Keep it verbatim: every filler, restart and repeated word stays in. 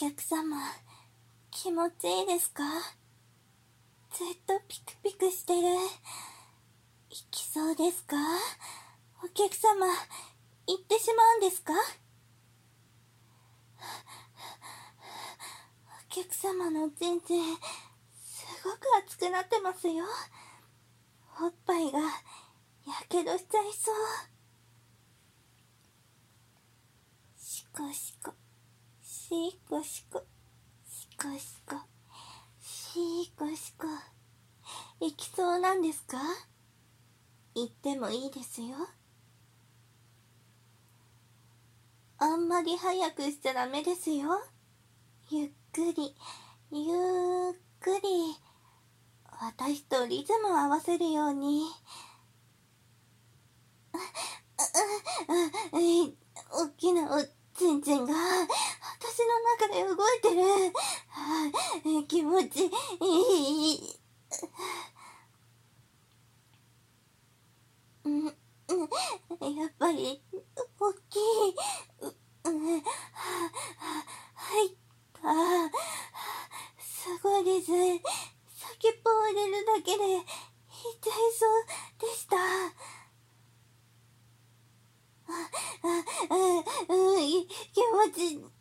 客様、気持ちいいですか？ずっとピクピクしてる。行きそうですか？お客様、行ってしまうんですか？お客様のちんちん、すごく熱くなってますよ。おっぱいが、やけどしちゃいそう。シコシコ、シコシコ、シコシコ、シコシコ。行きそうなんですか？行ってもいいですよ。あんまり早くしちゃダメですよ。ゆっくり、ゆっくり、私とリズムを合わせるように。おっきなおちんちんが私の中で動いてる。気持ちいい。やっぱり大きい。入った。すごいです。先っぽを入れるだけでいっちゃいそうでした。あ、あ、あ、うん、気持ち